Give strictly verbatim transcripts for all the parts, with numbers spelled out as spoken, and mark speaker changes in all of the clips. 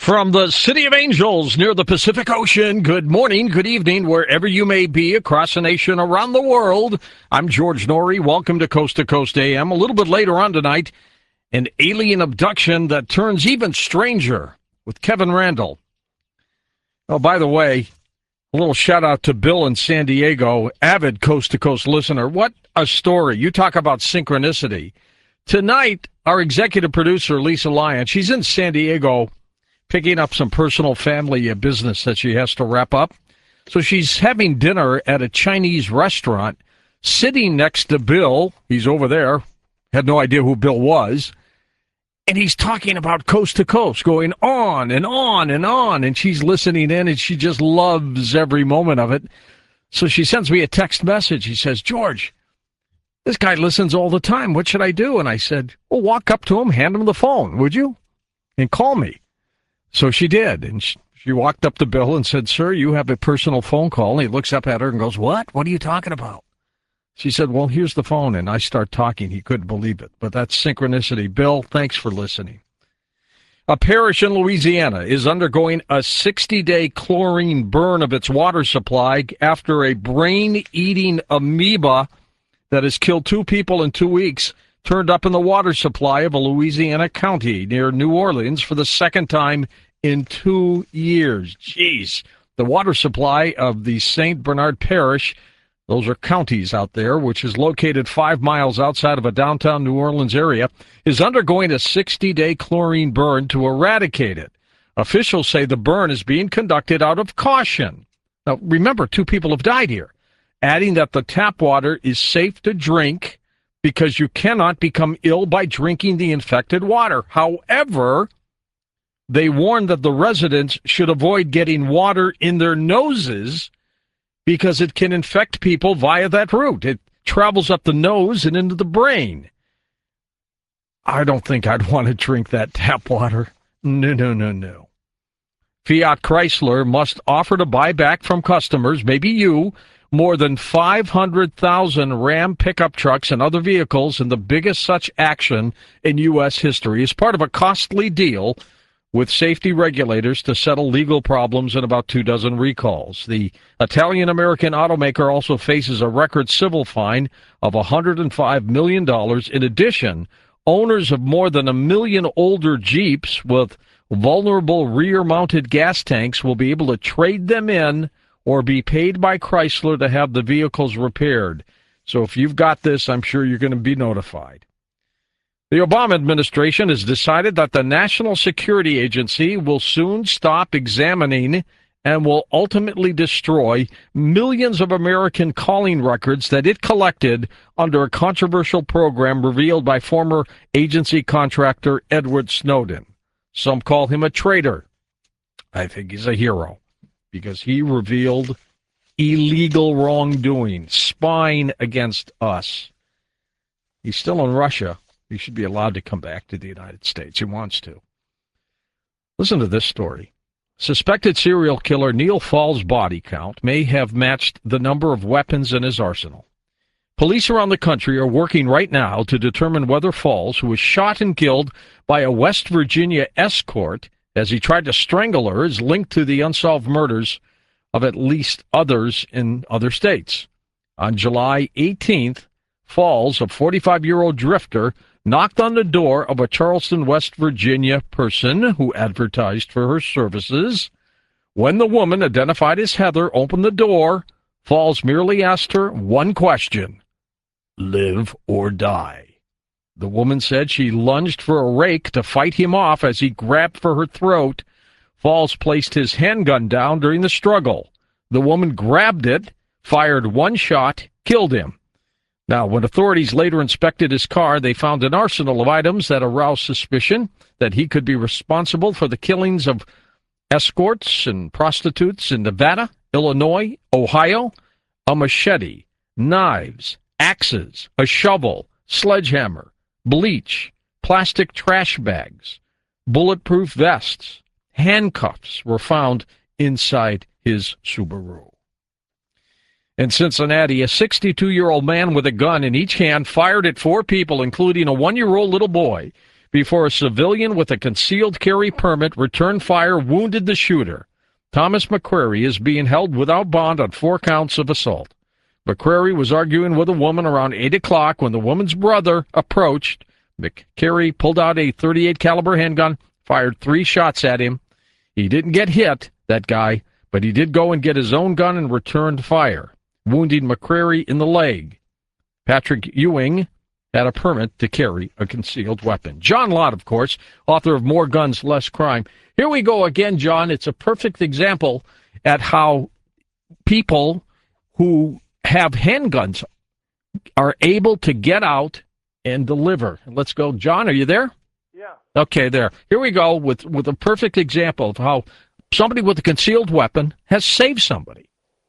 Speaker 1: From the City of Angels near the Pacific Ocean, good morning, good evening, wherever you may be across the nation, around the world. I'm George Noory. Welcome to Coast to Coast A M. A little bit later on tonight, an alien abduction that turns even stranger with Kevin Randle. Oh, by the way, a little shout out to Bill in San Diego, avid Coast to Coast listener. What a story. You talk about synchronicity. Tonight, our executive producer, Lisa Lyon, she's in San Diego picking up some personal family business that she has to wrap up. So she's having dinner at a Chinese restaurant, sitting next to Bill. He's over there. Had no idea who Bill was. And he's talking about Coast to Coast, going on and on and on. And she's listening in, and she just loves every moment of it. So she sends me a text message. He says, George, this guy listens all the time. What should I do? And I said, well, walk up to him, hand him the phone, would you? And call me. So she did, and she, she walked up to Bill and said, sir, you have a personal phone call. And he looks up at her and goes, what? What are you talking about? She said, well, here's the phone, and I start talking. He couldn't believe it, but that's synchronicity. Bill, thanks for listening. A parish in Louisiana is undergoing a sixty-day chlorine burn of its water supply after a brain-eating amoeba that has killed two people in two weeks turned up in the water supply of a Louisiana county near New Orleans for the second time in two years. Jeez. The water supply of the Saint Bernard Parish, those are counties out there, which is located five miles outside of a downtown New Orleans area, is undergoing a sixty-day chlorine burn to eradicate it. Officials say the burn is being conducted out of caution. Now, remember, two people have died here, adding that the tap water is safe to drink because you cannot become ill by drinking the infected water. However, they warn that the residents should avoid getting water in their noses because it can infect people via that route. It travels up the nose and into the brain. I don't think I'd want to drink that tap water. No, no, no, no. Fiat Chrysler must offer to buy back from customers, maybe you, more than five hundred thousand Ram pickup trucks and other vehicles in the biggest such action in U S history as part of a costly deal with safety regulators to settle legal problems and about two dozen recalls. The Italian-American automaker also faces a record civil fine of one hundred five million dollars. In addition, owners of more than a million older Jeeps with vulnerable rear-mounted gas tanks will be able to trade them in or be paid by Chrysler to have the vehicles repaired. So if you've got this, I'm sure you're going to be notified. The Obama administration has decided that the National Security Agency will soon stop examining and will ultimately destroy millions of American calling records that it collected under a controversial program revealed by former agency contractor Edward Snowden. Some call him a traitor. I think he's a hero, because he revealed illegal wrongdoing, spying against us. He's still in Russia. He should be allowed to come back to the United States. He wants to. Listen to this story. Suspected serial killer Neil Fall's body count may have matched the number of weapons in his arsenal. Police around the country are working right now to determine whether Falls, who was shot and killed by a West Virginia escort as he tried to strangle her, is linked to the unsolved murders of at least others in other states. On July eighteenth, Falls, a forty-five-year-old drifter, knocked on the door of a Charleston, West Virginia person who advertised for her services. When the woman, identified as Heather, opened the door, Falls merely asked her one question: live or die? The woman said she lunged for a rake to fight him off as he grabbed for her throat. Falls placed his handgun down during the struggle. The woman grabbed it, fired one shot, killed him. Now, when authorities later inspected his car, they found an arsenal of items that aroused suspicion that he could be responsible for the killings of escorts and prostitutes in Nevada, Illinois, Ohio, a machete, knives, axes, a shovel, sledgehammer, bleach, plastic trash bags, bulletproof vests, handcuffs were found inside his Subaru. In Cincinnati, a sixty-two-year-old man with a gun in each hand fired at four people, including a one-year-old little boy, before a civilian with a concealed carry permit returned fire, wounded the shooter. Thomas McCrary is being held without bond on four counts of assault. McCrary was arguing with a woman around eight o'clock when the woman's brother approached. McCrary pulled out a thirty-eight caliber handgun, fired three shots at him. He didn't get hit, that guy, but he did go and get his own gun and returned fire, wounding McCrary in the leg. Patrick Ewing had a permit to carry a concealed weapon. John Lott, of course, author of More Guns, Less Crime. Here we go again, John. It's a perfect example at how people who have handguns are able to get out and deliver. Let's go. John, are you there?
Speaker 2: Yeah.
Speaker 1: Okay, there. Here we go with, with a perfect example of how somebody with a concealed weapon has saved somebody.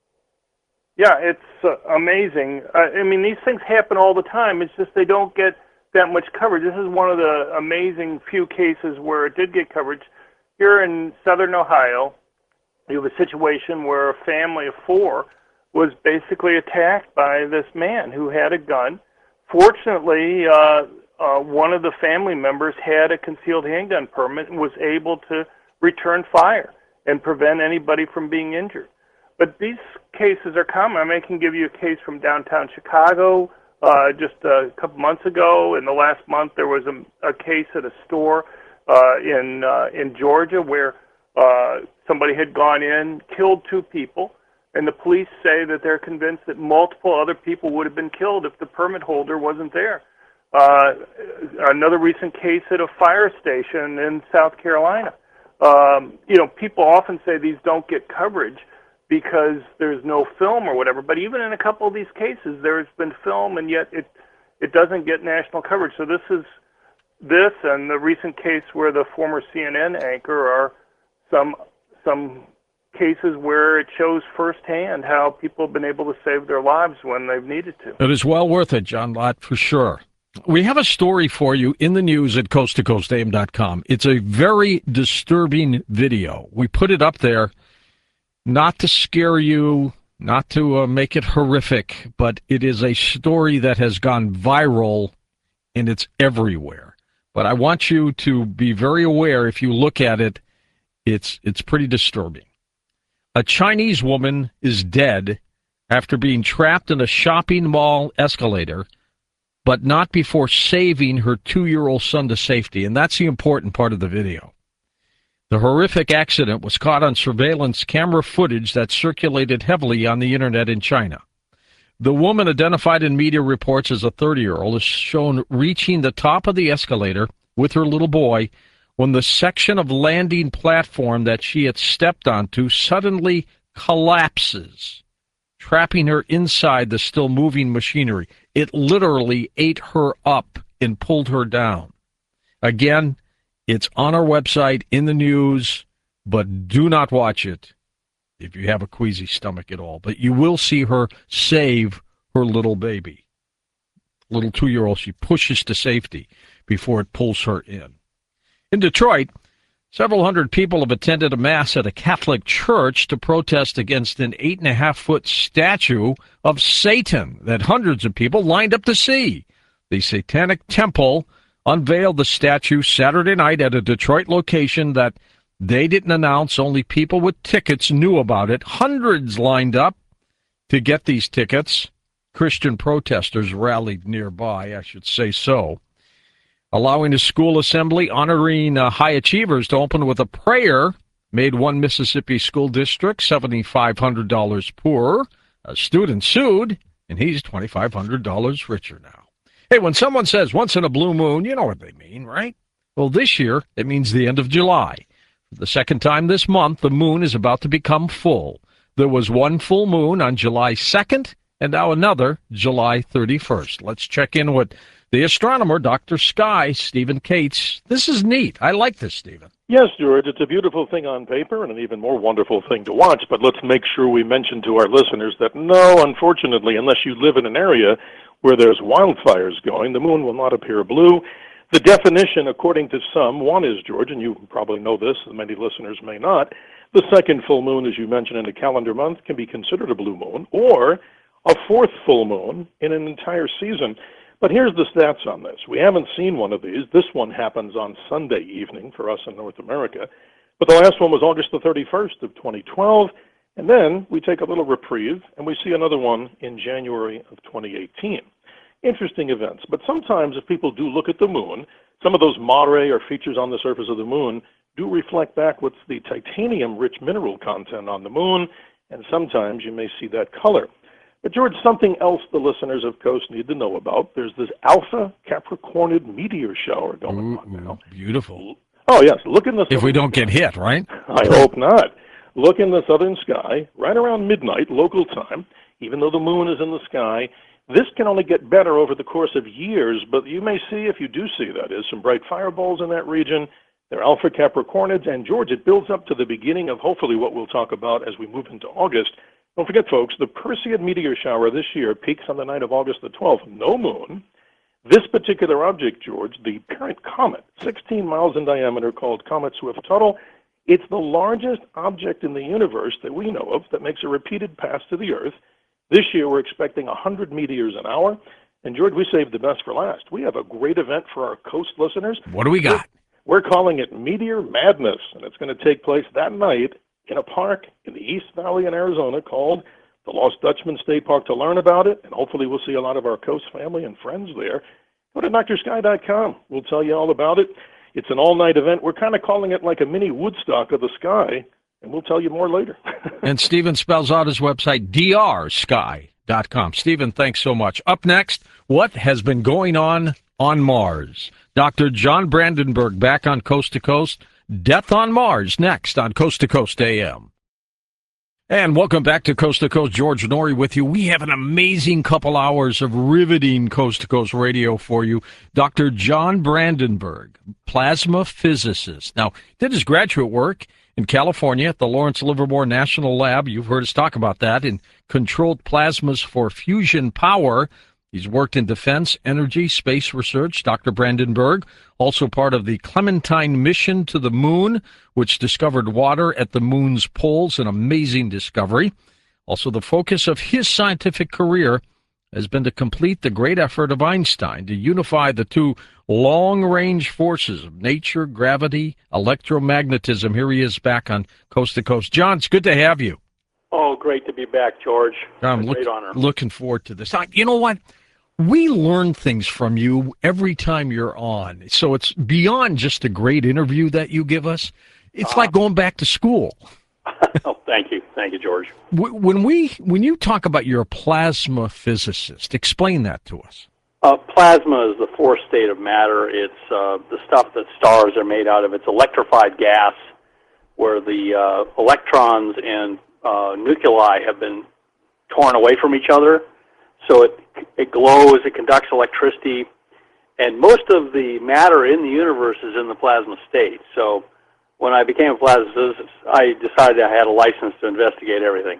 Speaker 2: Yeah, it's uh, amazing. Uh, I mean, these things happen all the time. It's just they don't get that much coverage. This is one of the amazing few cases where it did get coverage. Here in southern Ohio, you have a situation where a family of four was basically attacked by this man who had a gun. Fortunately, uh, uh, one of the family members had a concealed handgun permit and was able to return fire and prevent anybody from being injured. But these cases are common. I mean, I can give you a case from downtown Chicago uh, just a couple months ago. In the last month, there was a, a case at a store uh, in uh, in Georgia where uh, somebody had gone in, killed two people, and the police say that they're convinced that multiple other people would have been killed if the permit holder wasn't there. Uh, another recent case at a fire station in South Carolina. Um, you know, people often say these don't get coverage because there's no film or whatever, but even in a couple of these cases, there's been film, and yet it it doesn't get national coverage. So this is this and the recent case where the former C N N anchor are some some cases where it shows firsthand how people have been able to save their lives when they've needed to.
Speaker 1: It is well worth it, John Lott, for sure. We have a story for you in the news at coast to coast a m dot com. It's a very disturbing video. We put it up there not to scare you, not to uh, make it horrific, but it is a story that has gone viral, and it's everywhere. But I want you to be very aware, if you look at it, it's it's pretty disturbing. A Chinese woman is dead after being trapped in a shopping mall escalator, but not before saving her two-year-old son to safety, and that's the important part of the video. The horrific accident was caught on surveillance camera footage that circulated heavily on the internet in China. The woman, identified in media reports as a thirty-year-old, is shown reaching the top of the escalator with her little boy when the section of landing platform that she had stepped onto suddenly collapses, trapping her inside the still moving machinery. It literally ate her up and pulled her down. Again, it's on our website, in the news, but do not watch it if you have a queasy stomach at all. But you will see her save her little baby, little two-year-old. She pushes to safety before it pulls her in. In Detroit, several hundred people have attended a mass at a Catholic church to protest against an eight and a half foot statue of Satan that hundreds of people lined up to see. The Satanic Temple unveiled the statue Saturday night at a Detroit location that they didn't announce. Only people with tickets knew about it. Hundreds lined up to get these tickets. Christian protesters rallied nearby, I should say so, allowing a school assembly honoring uh, high achievers to open with a prayer made one Mississippi school district seven thousand five hundred dollars poorer. A student sued, and he's two thousand five hundred dollars richer now. Hey, when someone says once in a blue moon, you know what they mean, right? Well, this year, it means the end of July. For the second time this month, the moon is about to become full. There was one full moon on July second, and now another July thirty-first. Let's check in with the astronomer, Doctor Sky, Stephen Cates. This is neat. I like this, Stephen.
Speaker 3: Yes, George, it's a beautiful thing on paper and an even more wonderful thing to watch, but let's make sure we mention to our listeners that no, unfortunately, unless you live in an area where there's wildfires going, the moon will not appear blue. The definition, according to some, one is, George, and you probably know this, and many listeners may not, the second full moon, as you mentioned, in a calendar month can be considered a blue moon, or a fourth full moon in an entire season. But here's the stats on this. We haven't seen one of these. This one happens on Sunday evening for us in North America. But the last one was August the thirty-first of twenty twelve. And then we take a little reprieve, and we see another one in January of twenty eighteen. Interesting events. But sometimes if people do look at the moon, some of those mare or features on the surface of the moon do reflect back what's the titanium-rich mineral content on the moon, and sometimes you may see that color. But, George, something else the listeners of Coast need to know about. There's this Alpha Capricornid meteor shower going
Speaker 1: Ooh,
Speaker 3: on now.
Speaker 1: Beautiful.
Speaker 3: Oh, yes. Look in the
Speaker 1: If we don't get hit, right?
Speaker 3: I hope not. Look in the southern sky, right around midnight, local time, even though the moon is in the sky. This can only get better over the course of years, but you may see, if you do see, that is, some bright fireballs in that region. They're Alpha Capricornids, and, George, it builds up to the beginning of hopefully what we'll talk about as we move into August. Don't forget, folks, the Perseid meteor shower this year peaks on the night of August the twelfth. No moon. This particular object, George, the parent comet, sixteen miles in diameter, called Comet Swift-Tuttle, it's the largest object in the universe that we know of that makes a repeated pass to the Earth. This year we're expecting one hundred meteors an hour. And, George, we saved the best for last. We have a great event for our Coast listeners.
Speaker 1: What do we got?
Speaker 3: We're, we're calling it Meteor Madness, and it's going to take place that night in a park in the East Valley in Arizona called the Lost Dutchman State Park. To learn about it, and hopefully we'll see a lot of our Coast family and friends there, go to Doctor Sky dot com. We'll tell you all about it. It's an all-night event. We're kind of calling it like a mini Woodstock of the sky, and we'll tell you more later.
Speaker 1: And Stephen spells out his website, D R sky dot com. Stephen, thanks so much. Up next, what has been going on on Mars? Doctor John Brandenburg back on Coast to Coast. Death on Mars next on Coast to Coast A M. And welcome back to Coast to Coast. George Noory with you. We have an amazing couple hours of riveting Coast to Coast radio for you. Doctor John Brandenburg, plasma physicist. Now, did his graduate work in California at the Lawrence Livermore National Lab. You've heard us talk about that, in controlled plasmas for fusion power. He's worked in defense, energy, space research. Doctor Brandenburg, also part of the Clementine mission to the moon, which discovered water at the moon's poles, an amazing discovery. Also, the focus of his scientific career has been to complete the great effort of Einstein to unify the two long-range forces of nature, gravity, electromagnetism. Here he is back on Coast to Coast. John, it's good to have you.
Speaker 4: Oh, great to be back, George.
Speaker 1: I'm
Speaker 4: a
Speaker 1: look,
Speaker 4: great honor.
Speaker 1: Looking forward to this. You know what? We learn things from you every time you're on. So it's beyond just a great interview that you give us. It's uh, like going back to school.
Speaker 4: Oh, thank you. Thank you, George.
Speaker 1: When we, when you talk about you're a plasma physicist, explain that to us.
Speaker 4: Uh, plasma is the fourth state of matter. It's uh, the stuff that stars are made out of. It's electrified gas where the uh, electrons and uh, nuclei have been torn away from each other. So it it glows, it conducts electricity, and most of the matter in the universe is in the plasma state. So when I became a plasma physicist, I decided I had a license to investigate everything.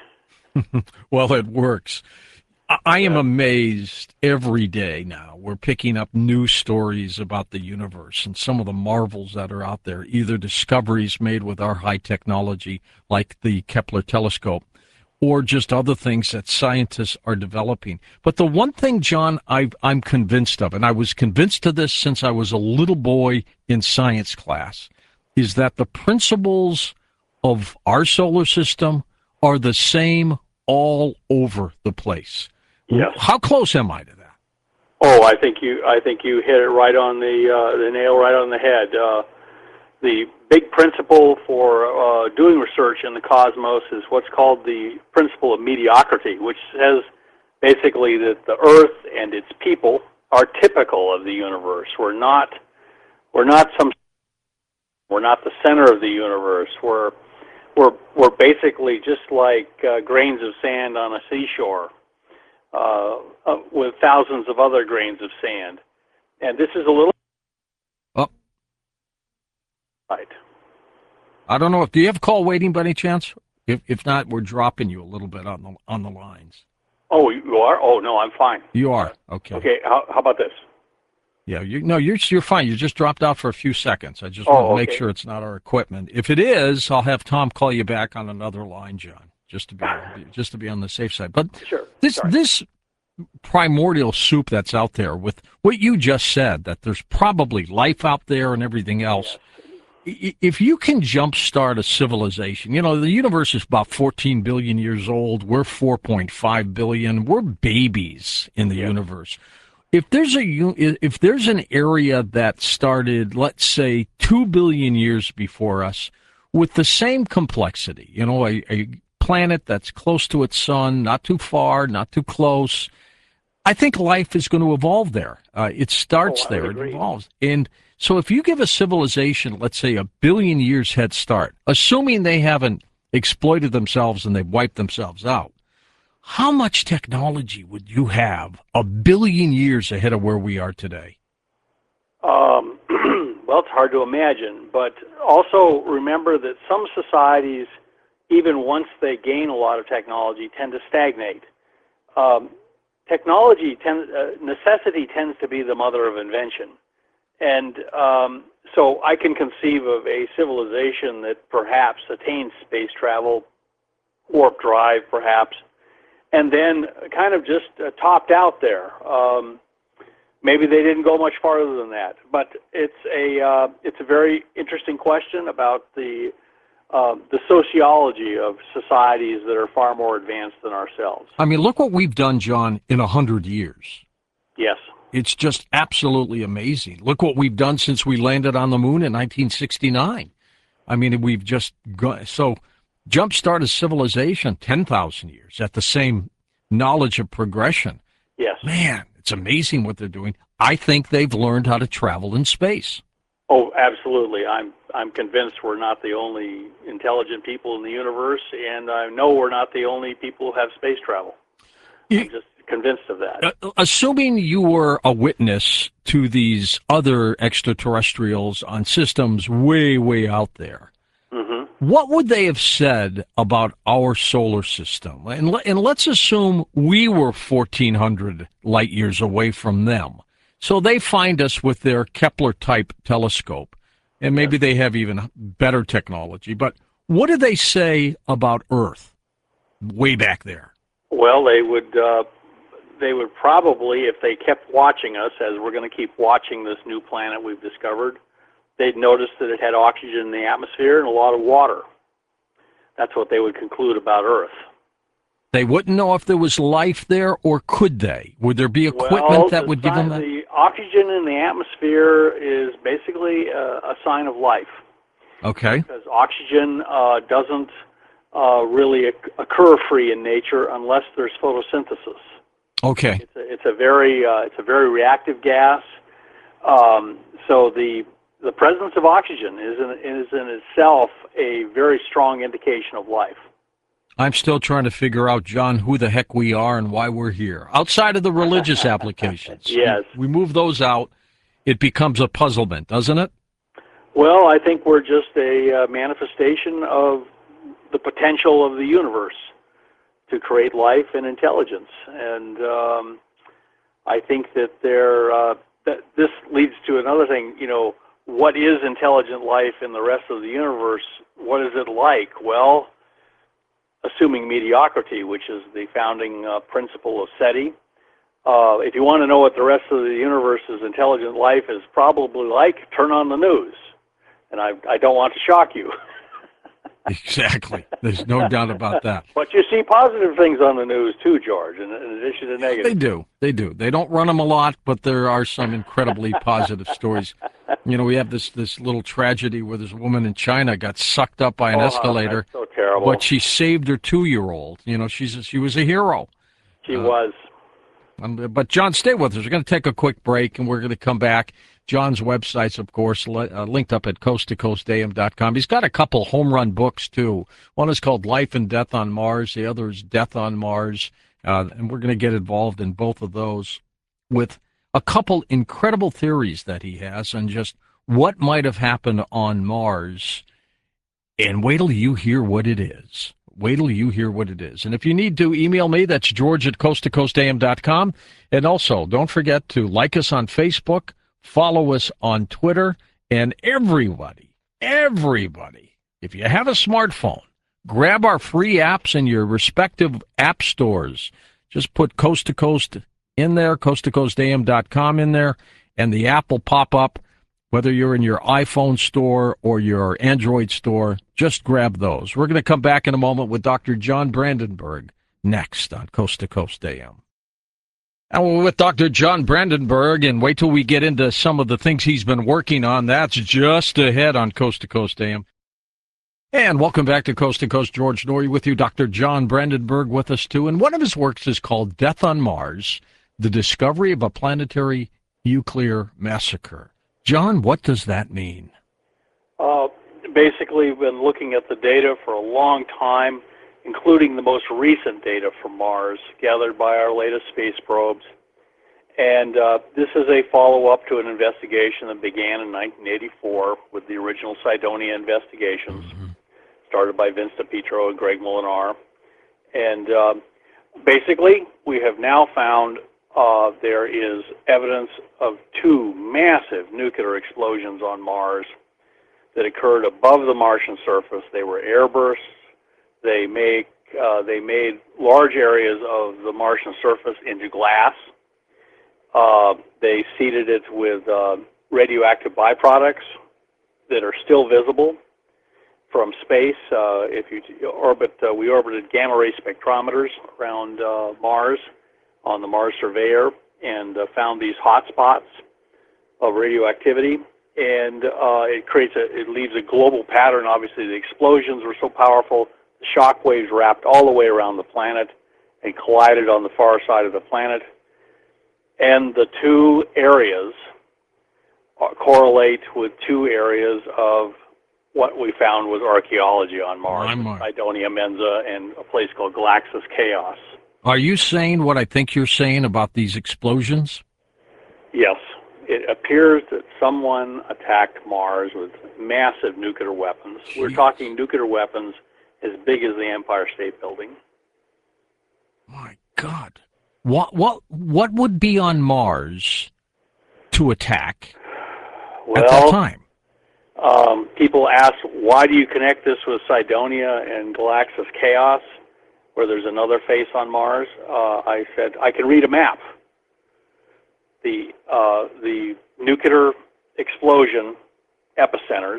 Speaker 1: Well, it works. I am amazed every day now. We're picking up new stories about the universe and some of the marvels that are out there, either discoveries made with our high technology, like the Kepler telescope, or just other things that scientists are developing. But the one thing, John, I've, I'm convinced of, and I was convinced of this since I was a little boy in science class, is that the principles of our solar system are the same all over the place.
Speaker 4: Yes.
Speaker 1: How close am I to that?
Speaker 4: Oh, I think you I think you hit it right on the uh, the nail right on the head. Uh, the big principle for uh, doing research in the cosmos is what's called the principle of mediocrity, which says basically that the Earth and its people are typical of the universe. We're not we're not some we're not the center of the universe. We're we're we're basically just like uh, grains of sand on a seashore. Uh, uh, with thousands of other grains of sand. And this is a little...
Speaker 1: Oh.
Speaker 4: Right.
Speaker 1: I don't know. if Do you have a call waiting by any chance? If if not, we're dropping you a little bit on the on the lines.
Speaker 4: Oh, you are? Oh, no, I'm fine.
Speaker 1: You are? Okay.
Speaker 4: Okay, how, how about this?
Speaker 1: Yeah, you no, you're you're fine. You just dropped out for a few seconds. I just
Speaker 4: oh,
Speaker 1: want to
Speaker 4: okay.
Speaker 1: make sure it's not our equipment. If it is, I'll have Tom call you back on another line, John. Just to be just to be on the safe side. But
Speaker 4: sure.
Speaker 1: this
Speaker 4: Sorry.
Speaker 1: this primordial soup that's out there with what you just said, that there's probably life out there and everything else. Yes. If you can jumpstart a civilization, you know, the universe is about fourteen billion years old. We're four point five billion. We're babies in the yes. universe. If there's a if there's an area that started, let's say, two billion years before us with the same complexity, you know, a, a planet that's close to its sun, not too far, not too close, I think life is going to evolve there. Uh, it starts
Speaker 4: oh,
Speaker 1: there, it evolves. And so if you give a civilization, let's say, a billion years head start, assuming they haven't exploited themselves and they've wiped themselves out, how much technology would you have a billion years ahead of where we are today?
Speaker 4: Um, well, it's hard to imagine, but also remember that some societies, even once they gain a lot of technology, tend to stagnate. Um, technology, tends, uh, necessity tends to be the mother of invention. And um, so I can conceive of a civilization that perhaps attains space travel, warp drive perhaps, and then kind of just uh, topped out there. Um, maybe they didn't go much farther than that. But it's a, uh, it's a very interesting question about the Uh, the sociology of societies that are far more advanced than ourselves.
Speaker 1: I mean, look what we've done, John, in a hundred years.
Speaker 4: Yes.
Speaker 1: It's just absolutely amazing. Look what we've done since we landed on the moon in nineteen sixty-nine. I mean, we've just gone, so jumpstart a civilization ten thousand years at the same knowledge of progression.
Speaker 4: Yes.
Speaker 1: Man, it's amazing what they're doing. I think they've learned how to travel in space.
Speaker 4: Oh, absolutely. I'm I'm convinced we're not the only intelligent people in the universe, and I know we're not the only people who have space travel. You, I'm just convinced of that.
Speaker 1: Uh, assuming you were a witness to these other extraterrestrials on systems way, way out there, mm-hmm. what would they have said about our solar system? And, and let's assume we were fourteen hundred light years away from them. So they find us with their Kepler-type telescope, and maybe yes. they have even better technology. But what do they say about Earth way back there?
Speaker 4: Well, they would uh, they would probably, if they kept watching us, as we're going to keep watching this new planet we've discovered, they'd notice that it had oxygen in the atmosphere and a lot of water. That's what they would conclude about Earth.
Speaker 1: They wouldn't know if there was life there, or could they? Would there be equipment
Speaker 4: well,
Speaker 1: that would give them that?
Speaker 4: The oxygen in the atmosphere is basically a, a sign of life.
Speaker 1: Okay.
Speaker 4: Because oxygen uh, doesn't uh, really occur free in nature unless there's photosynthesis.
Speaker 1: Okay.
Speaker 4: It's a, it's a very uh, it's a very reactive gas. Um, so the the presence of oxygen is in, is in itself a very strong indication of life.
Speaker 1: I'm still trying to figure out, John, who the heck we are and why we're here. Outside of the religious applications.
Speaker 4: Yes.
Speaker 1: We move those out, it becomes a puzzlement, doesn't it?
Speaker 4: Well, I think we're just a uh, manifestation of the potential of the universe to create life and intelligence. And um, I think that there, uh, that this leads to another thing, you know, what is intelligent life in the rest of the universe? What is it like? Well, assuming mediocrity, which is the founding uh, principle of SETI. Uh, if you want to know what the rest of the universe's intelligent life is probably like, turn on the news. And I, I don't want to shock you.
Speaker 1: Exactly. There's no doubt about that.
Speaker 4: But you see positive things on the news too, George, in, in addition to negative.
Speaker 1: They do. They do. They don't run them a lot, but there are some incredibly positive stories. You know, we have this, this little tragedy where this woman in China got sucked up by an
Speaker 4: oh,
Speaker 1: escalator.
Speaker 4: That's so terrible.
Speaker 1: But she saved her two-year-old. You know, she's a, she was a hero.
Speaker 4: She uh, was.
Speaker 1: Um, but, John, stay with us. We're going to take a quick break, and we're going to come back. John's website's, of course, li- uh, linked up at coast to coast a m dot com. He's got a couple home run books, too. One is called Life and Death on Mars. The other is Death on Mars. Uh, and we're going to get involved in both of those with a couple incredible theories that he has on just what might have happened on Mars. And wait till you hear what it is. Wait till you hear what it is. And if you need to email me, that's George at coast to coast a m dot com. And also, don't forget to like us on Facebook, follow us on Twitter, and everybody, everybody, if you have a smartphone, grab our free apps in your respective app stores. Just put Coast to Coast in there, coast to coast A M dot com in there, and the app will pop up. Whether you're in your iPhone store or your Android store, just grab those. We're going to come back in a moment with Doctor John Brandenburg next on Coast to Coast A M. And we're with Doctor John Brandenburg, and wait till we get into some of the things he's been working on. That's just ahead on Coast to Coast A M. And welcome back to Coast to Coast. George Noory with you. Doctor John Brandenburg with us, too. And one of his works is called Death on Mars, The Discovery of a Planetary Nuclear Massacre. John, what does that mean?
Speaker 4: Uh, basically, we've been looking at the data for a long time, including the most recent data from Mars, gathered by our latest space probes. And uh, this is a follow-up to an investigation that began in nineteen eighty-four with the original Cydonia investigations, mm-hmm. started by Vince DiPietro and Greg Molinar. And uh, basically, we have now found Uh, there is evidence of two massive nuclear explosions on Mars that occurred above the Martian surface. They were airbursts. They make uh, they made large areas of the Martian surface into glass. Uh, they seeded it with uh, radioactive byproducts that are still visible from space. Uh, if you orbit, uh, we orbited gamma ray spectrometers around uh, Mars on the Mars Surveyor, and uh, found these hot spots of radioactivity, and uh, it creates a, it leaves a global pattern. Obviously, the explosions were so powerful, the shock waves wrapped all the way around the planet and collided on the far side of the planet. And the two areas uh, correlate with two areas of what we found was archaeology on Mars, Cydonia Mensa and a place called Galaxis Chaos.
Speaker 1: Are you saying what I think you're saying about these explosions?
Speaker 4: Yes. It appears that someone attacked Mars with massive nuclear weapons. Jeez. We're talking nuclear weapons as big as the Empire State Building.
Speaker 1: My God. What what what would be on Mars to attack
Speaker 4: well,
Speaker 1: at that time?
Speaker 4: Um, people ask, why do you connect this with Cydonia and Galaxis Chaos, where there's another face on Mars? Uh, I said, I can read a map. The, uh, the nuclear explosion epicenters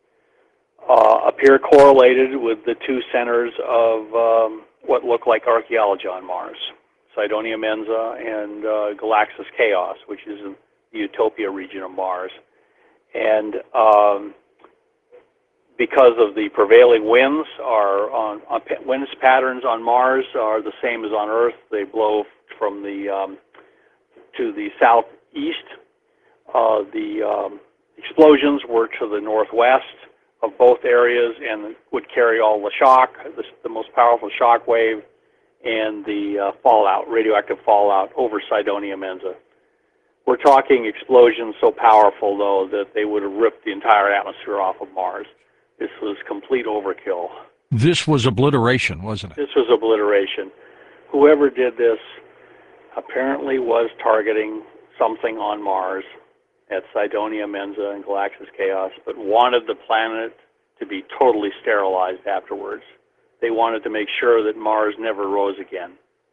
Speaker 4: uh, appear correlated with the two centers of um, what look like archaeology on Mars, Cydonia Mensa and uh, Galaxis Chaos, which is in the Utopia region of Mars. And um, because of the prevailing winds, are on, on winds patterns on Mars are the same as on Earth. They blow from the um, to the southeast. Uh, the um, explosions were to the northwest of both areas and would carry all the shock, the, the most powerful shock wave, and the uh, fallout, radioactive fallout over Cydonia Mensa. We're talking explosions so powerful, though, that they would have ripped the entire atmosphere off of Mars. This was complete overkill.
Speaker 1: This was obliteration, wasn't it?
Speaker 4: This was obliteration. Whoever did this apparently was targeting something on Mars at Cydonia Mensa and Galaxis Chaos, but wanted the planet to be totally sterilized afterwards. They wanted to make sure that Mars never rose again.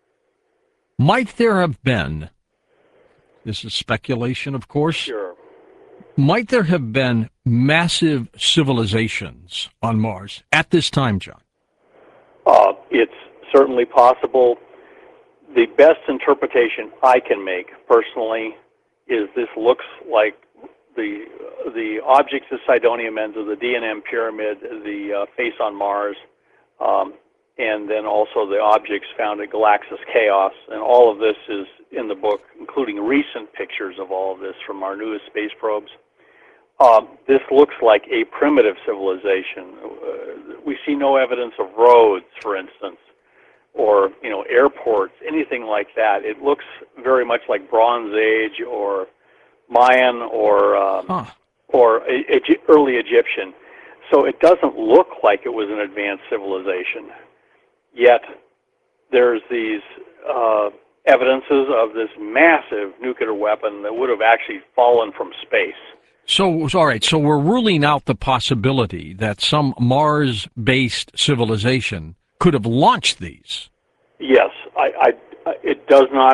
Speaker 1: Might there have been, this is speculation, of course,
Speaker 4: sure.
Speaker 1: Might there have been massive civilizations on Mars at this time, John?
Speaker 4: Uh, it's certainly possible. The best interpretation I can make personally is this looks like the the objects of Cydonia Mensa, the D N M pyramid, the uh, face on Mars, um, and then also the objects found at Galaxis Chaos. And all of this is in the book, including recent pictures of all of this from our newest space probes. Um, this looks like a primitive civilization. Uh, we see no evidence of roads, for instance, or you know airports, anything like that. It looks very much like Bronze Age or Mayan or um, huh. or a, a, early Egyptian. So it doesn't look like it was an advanced civilization. Yet there's these uh, evidences of this massive nuclear weapon that would have actually fallen from space.
Speaker 1: So, all right, so we're ruling out the possibility that some Mars-based civilization could have launched these.
Speaker 4: Yes, I, I, it does not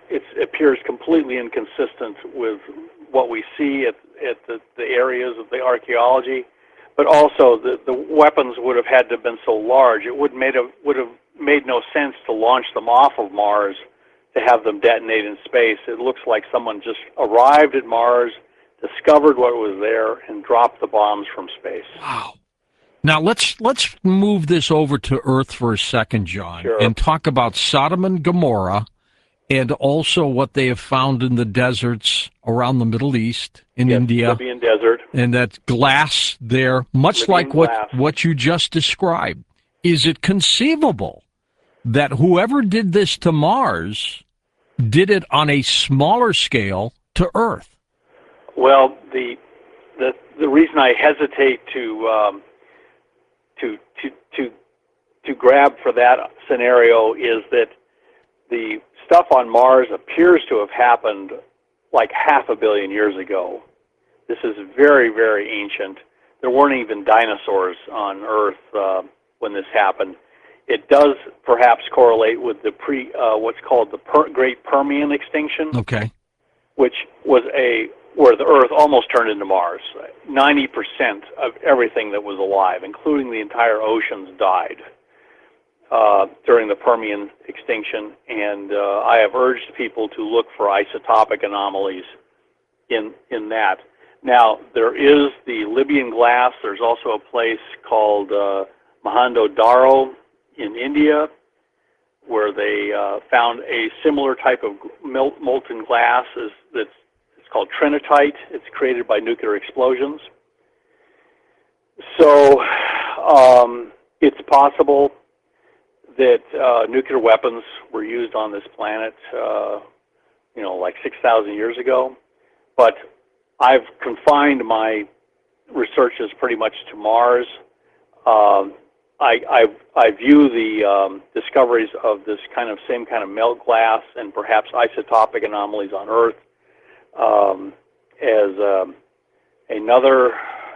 Speaker 4: it appears completely inconsistent with what we see at, at the, the areas of the archaeology, but also the, the weapons would have had to have been so large, it would, made a, would have made no sense to launch them off of Mars to have them detonate in space. It looks like someone just arrived at Mars, discovered what was there, and dropped the bombs from space.
Speaker 1: Wow. Now let's let's move this over to Earth for a second, John,
Speaker 4: Sure.
Speaker 1: and talk about Sodom and Gomorrah, and also what they have found in the deserts around the Middle East, in
Speaker 4: Yes,
Speaker 1: India,
Speaker 4: Libyan desert.
Speaker 1: and that glass there, much
Speaker 4: Libyan
Speaker 1: like what,
Speaker 4: glass.
Speaker 1: what you just described. Is it conceivable that whoever did this to Mars did it on a smaller scale to Earth?
Speaker 4: Well, the the the reason I hesitate to um, to to to to grab for that scenario is that the stuff on Mars appears to have happened like half a billion years ago. This is very, very ancient. There weren't even dinosaurs on Earth uh, when this happened. It does perhaps correlate with the pre uh, what's called the per- Great Permian extinction,
Speaker 1: Okay.
Speaker 4: which was a where the Earth almost turned into Mars. ninety percent of everything that was alive, including the entire oceans, died uh, during the Permian extinction. And uh, I have urged people to look for isotopic anomalies in in that. Now, there is the Libyan glass. There's also a place called uh, Mohenjo-Daro in India, where they uh, found a similar type of mel- molten glass as, that's it's called trinitite. It's created by nuclear explosions. So um, it's possible that uh, nuclear weapons were used on this planet, uh, you know, like six thousand years ago. But I've confined my researches pretty much to Mars. Um, I, I, I view the um, discoveries of this kind of same kind of melt glass and perhaps isotopic anomalies on Earth um, as um, another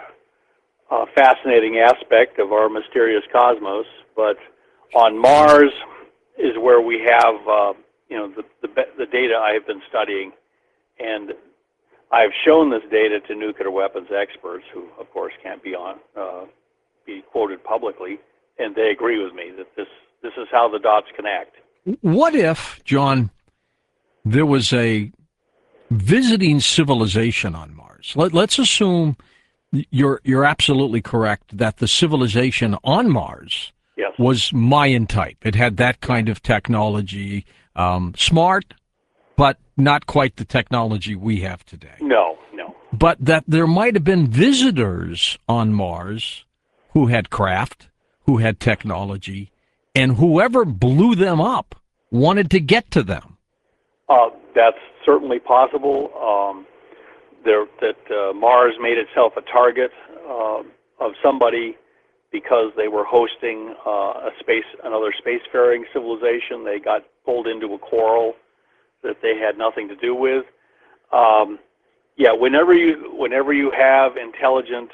Speaker 4: uh, fascinating aspect of our mysterious cosmos. But on Mars is where we have, uh, you know, the, the the data I have been studying, and I've shown this data to nuclear weapons experts, who, of course, can't be on uh, be quoted publicly, and they agree with me that this this is how the dots connect.
Speaker 1: What if, John, there was a visiting civilization on Mars? Let, let's assume you're you're absolutely correct that the civilization on Mars
Speaker 4: Yes.
Speaker 1: was Mayan type. It had that kind of technology, um, smart, but not quite the technology we have today.
Speaker 4: No, no.
Speaker 1: But that there might have been visitors on Mars who had craft, who had technology, and whoever blew them up wanted to get to them.
Speaker 4: Uh, that's certainly possible. Um, there, that uh, Mars made itself a target uh, of somebody because they were hosting uh, a space, another spacefaring civilization. They got pulled into a quarrel that they had nothing to do with. Um, yeah, whenever you whenever you have intelligent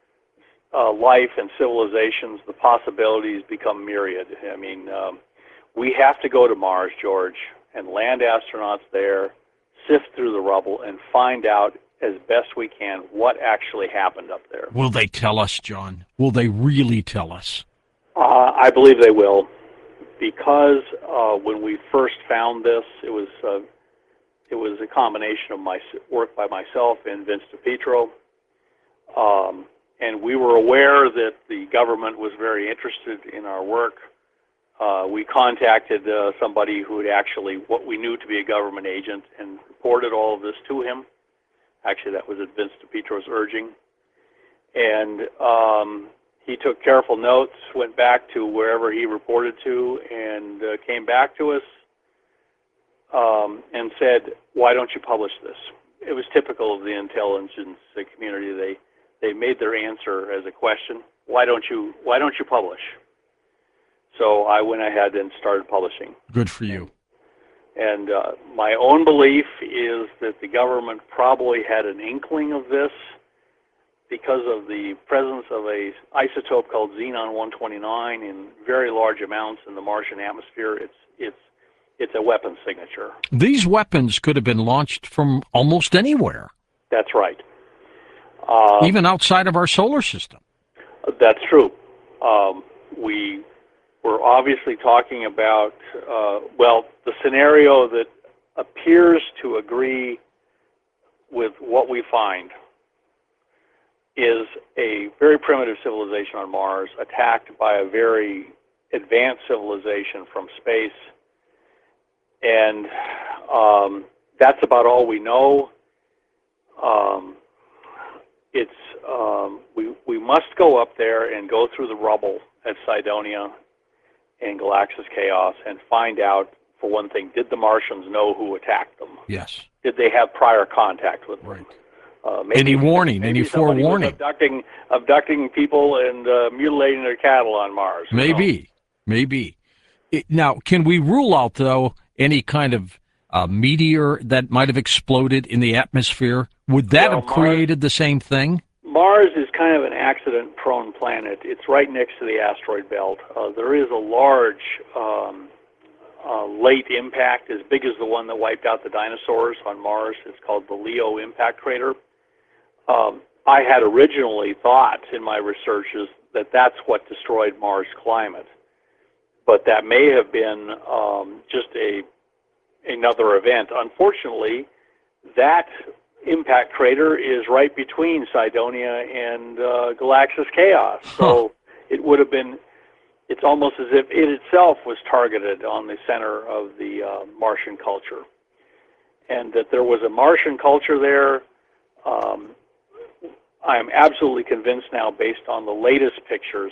Speaker 4: uh, life and civilizations, the possibilities become myriad. I mean, um, we have to go to Mars, George, and land astronauts there, sift through the rubble, and find out as best we can what actually happened up there.
Speaker 1: Will they tell us, John? Will they really tell us?
Speaker 4: Uh, I believe they will, because uh, when we first found this, it was uh, it was a combination of my work by myself and Vince DiPietro, um, and we were aware that the government was very interested in our work. Uh, we contacted uh, somebody who had actually what we knew to be a government agent and reported all of this to him. Actually, that was at Vince DiPietro's urging. And um, he took careful notes, went back to wherever he reported to, and uh, came back to us um, and said, why don't you publish this? It was typical of the intelligence community. They they made their answer as a question. Why don't you Why don't you publish? So I went ahead and started publishing.
Speaker 1: Good for you.
Speaker 4: And uh, my own belief is that the government probably had an inkling of this because of the presence of a isotope called xenon one twenty-nine in very large amounts in the Martian atmosphere. It's it's it's a weapon signature.
Speaker 1: These weapons could have been launched from almost anywhere.
Speaker 4: That's right. Um,
Speaker 1: Even outside of our solar system.
Speaker 4: That's true. Um, we were obviously talking about, uh, well, the scenario that appears to agree with what we find is a very primitive civilization on Mars attacked by a very advanced civilization from space. And um, that's about all we know. Um, it's um, we we must go up there and go through the rubble at Cydonia and Galaxis Chaos and find out, for one thing, did the Martians know who attacked them?
Speaker 1: Yes.
Speaker 4: Did they have prior contact with them?
Speaker 1: Right.
Speaker 4: Uh, maybe,
Speaker 1: Any warning,
Speaker 4: maybe
Speaker 1: any
Speaker 4: somebody was
Speaker 1: forewarning?
Speaker 4: Abducting, abducting people and uh, mutilating their cattle on Mars. Who knows?
Speaker 1: Maybe, maybe. It, now, can we rule out, though, any kind of uh, meteor that might have exploded in the atmosphere? Would that
Speaker 4: Well,
Speaker 1: have created the same thing?
Speaker 4: Mars is kind of an accident-prone planet. It's right next to the asteroid belt. Uh, there is a large um, uh, late impact, as big as the one that wiped out the dinosaurs on Mars. It's called the Leo impact crater. Um, I had originally thought in my researches that that's what destroyed Mars' climate, but that may have been um, just a another event. Unfortunately, that impact crater is right between Cydonia and uh, Galaxis Chaos, so it would have been. It's almost as if it itself was targeted on the center of the uh, Martian culture, and that there was a Martian culture there. Um, I am absolutely convinced now, based on the latest pictures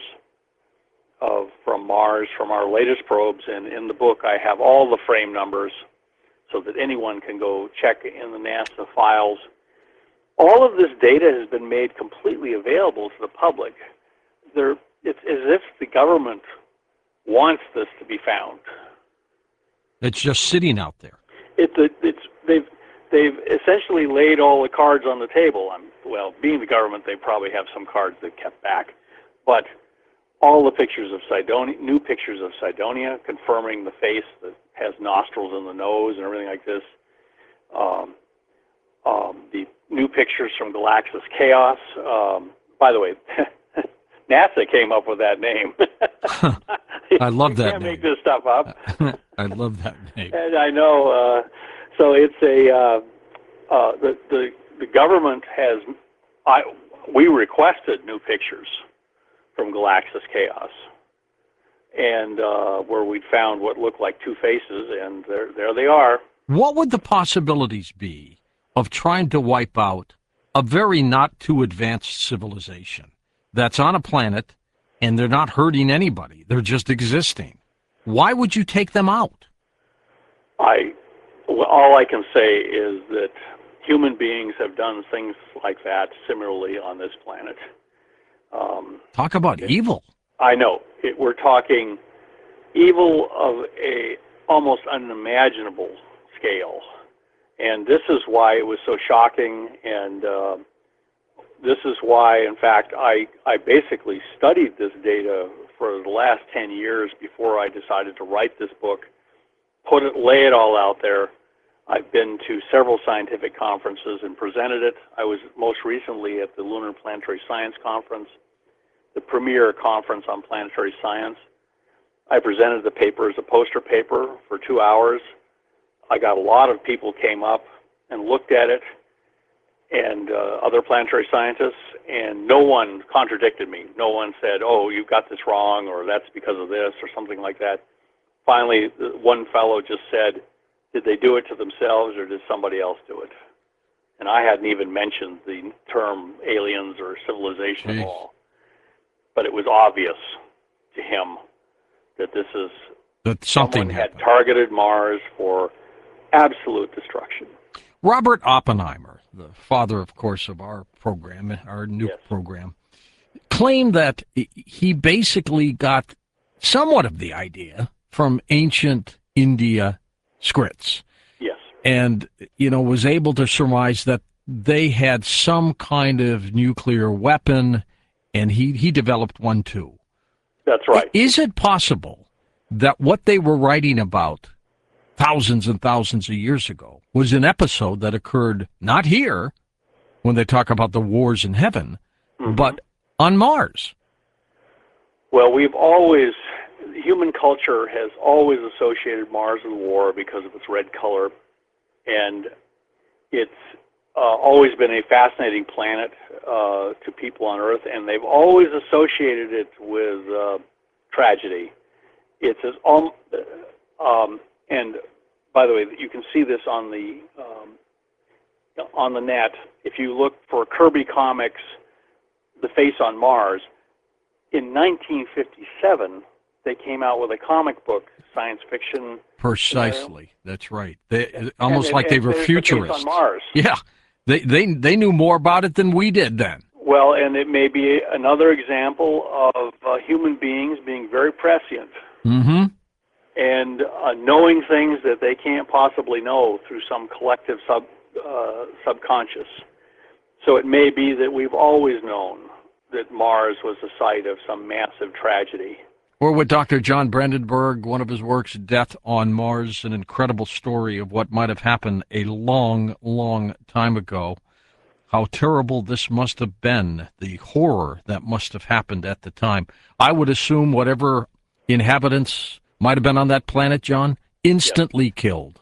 Speaker 4: of from Mars, from our latest probes, and in the book I have all the frame numbers so that anyone can go check in the NASA files. All of this data has been made completely available to the public. There, it's as if the government wants this to be found.
Speaker 1: It's just sitting out there.
Speaker 4: It's, it's they've they've essentially laid all the cards on the table. I'm, well, being the government, they probably have some cards they kept back, but all the pictures of Cydonia, new pictures of Cydonia, confirming the face that has nostrils in the nose and everything like this. Um, um, the new pictures from Galaxis Chaos. Um, by the way, NASA came up with that name.
Speaker 1: I love that
Speaker 4: You can't
Speaker 1: name.
Speaker 4: make this stuff up.
Speaker 1: I love that name.
Speaker 4: And I know. Uh, so it's a uh, uh, the the the government has. I we requested new pictures from Galaxis Chaos, and uh, where we'd found what looked like two faces, and there there they are.
Speaker 1: What would the possibilities be of trying to wipe out a very not too advanced civilization that's on a planet and they're not hurting anybody? They're just existing. Why would you take them out?
Speaker 4: I well, all I can say is that human beings have done things like that similarly on this planet. Um,
Speaker 1: Talk about evil.
Speaker 4: I know. It, we're talking evil of a almost unimaginable scale. And this is why it was so shocking, and uh, this is why, in fact, I, I basically studied this data for the last ten years before I decided to write this book, put it, lay it all out there. I've been to several scientific conferences and presented it. I was most recently at the Lunar Planetary Science Conference, the premier conference on planetary science. I presented the paper as a poster paper for two hours. I got a lot of people came up and looked at it, and uh, other planetary scientists, and no one contradicted me. No one said, oh, you got this wrong, or that's because of this, or something like that. Finally, one fellow just said, did they do it to themselves, or did somebody else do it? And I hadn't even mentioned the term aliens or civilization
Speaker 1: Jeez.
Speaker 4: at all. But it was obvious to him that this is
Speaker 1: That something
Speaker 4: someone had
Speaker 1: happened.
Speaker 4: targeted Mars for absolute destruction.
Speaker 1: Robert Oppenheimer, the father, of course, of our program, our new
Speaker 4: Yes.
Speaker 1: program, claimed that he basically got somewhat of the idea from ancient India scripts,
Speaker 4: Yes.
Speaker 1: and, you know, was able to surmise that they had some kind of nuclear weapon, and he, he developed one too.
Speaker 4: That's right.
Speaker 1: Is it possible that what they were writing about thousands and thousands of years ago was an episode that occurred not here, when they talk about the wars in heaven, mm-hmm. but on Mars.
Speaker 4: Well, we've always, human culture has always associated Mars with war because of its red color, and it's uh, always been a fascinating planet uh, to people on Earth, and they've always associated it with uh, tragedy. It's as um, um, and by the way, you can see this on the um, on the net. If you look for Kirby Comics, The Face on Mars, in nineteen fifty-seven, they came out with a comic book, science fiction.
Speaker 1: Precisely,
Speaker 4: uh,
Speaker 1: that's right. They almost
Speaker 4: and,
Speaker 1: like
Speaker 4: and,
Speaker 1: they were
Speaker 4: and
Speaker 1: futurists.
Speaker 4: The Face on Mars.
Speaker 1: Yeah, they they they knew more about it than we did then.
Speaker 4: Well, and it may be another example of uh, human beings being very prescient.
Speaker 1: Mm-hmm.
Speaker 4: And uh, knowing things that they can't possibly know through some collective sub uh, subconscious. So it may be that we've always known that Mars was the site of some massive tragedy.
Speaker 1: Or with Doctor John Brandenburg, one of his works, Death on Mars, an incredible story of what might have happened a long, long time ago. How terrible this must have been, the horror that must have happened at the time. I would assume whatever inhabitants might have been on that planet, John, instantly yes. killed.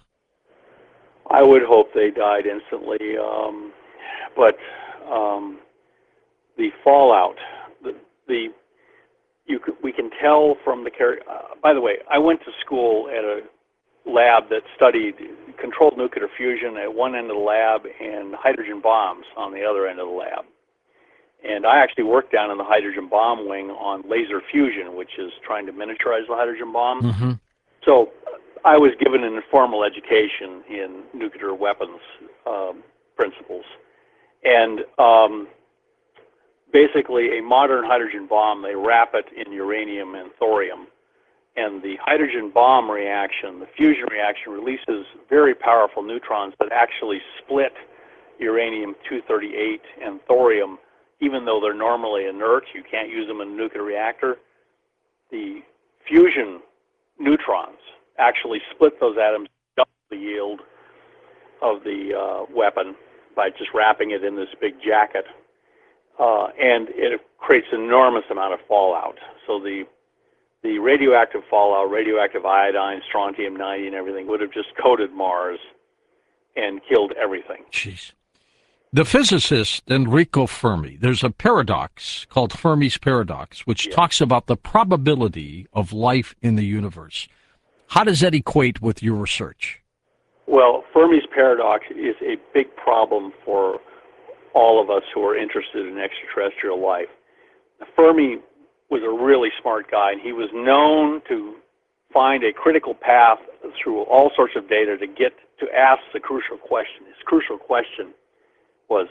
Speaker 4: I would hope they died instantly, um, but um, the fallout, the, the you could, we can tell from the care. Uh, by the way, I went to school at a lab that studied controlled nuclear fusion at one end of the lab and hydrogen bombs on the other end of the lab. And I actually worked down in the hydrogen bomb wing on laser fusion, which is trying to miniaturize the hydrogen bomb.
Speaker 1: Mm-hmm.
Speaker 4: So I was given an informal education in nuclear weapons um, principles. And um, basically a modern hydrogen bomb, they wrap it in uranium and thorium. And the hydrogen bomb reaction, the fusion reaction, releases very powerful neutrons that actually split uranium two thirty-eight and thorium. Even though they're normally inert, you can't use them in a nuclear reactor. The fusion neutrons actually split those atoms, double the yield of the uh, weapon by just wrapping it in this big jacket. Uh, and it creates an enormous amount of fallout. So the the radioactive fallout, radioactive iodine, strontium ninety, and everything would have just coated Mars and killed everything.
Speaker 1: Jeez. The physicist Enrico Fermi, there's a paradox called Fermi's paradox, which yeah. talks about the probability of life in the universe. How does that equate with your research?
Speaker 4: Well, Fermi's paradox is a big problem for all of us who are interested in extraterrestrial life. Fermi was a really smart guy, and he was known to find a critical path through all sorts of data to get to ask the crucial question. His crucial question was,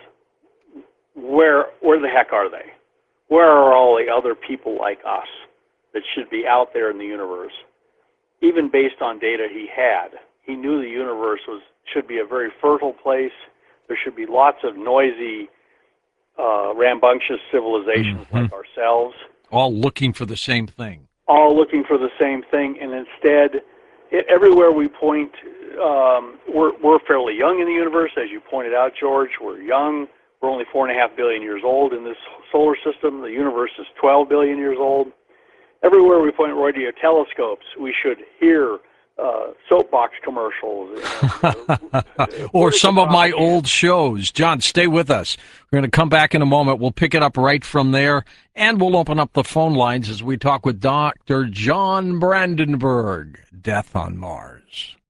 Speaker 4: where where the heck are they? Where are all the other people like us that should be out there in the universe? Even based on data he had, he knew the universe was should be a very fertile place. There should be lots of noisy, uh, rambunctious civilizations mm-hmm. like ourselves.
Speaker 1: All looking for the same thing.
Speaker 4: All looking for the same thing, and instead, it, everywhere we point, um, we're, we're fairly young in the universe, as you pointed out, George. We're young. We're only four and a half billion years old in this solar system. The universe is twelve billion years old. Everywhere we point radio telescopes, we should hear uh, soapbox commercials. And, uh,
Speaker 1: or some of my old shows. John, stay with us. We're going to come back in a moment. We'll pick it up right from there, and we'll open up the phone lines as we talk with Doctor John Brandenburg, Death on Mars.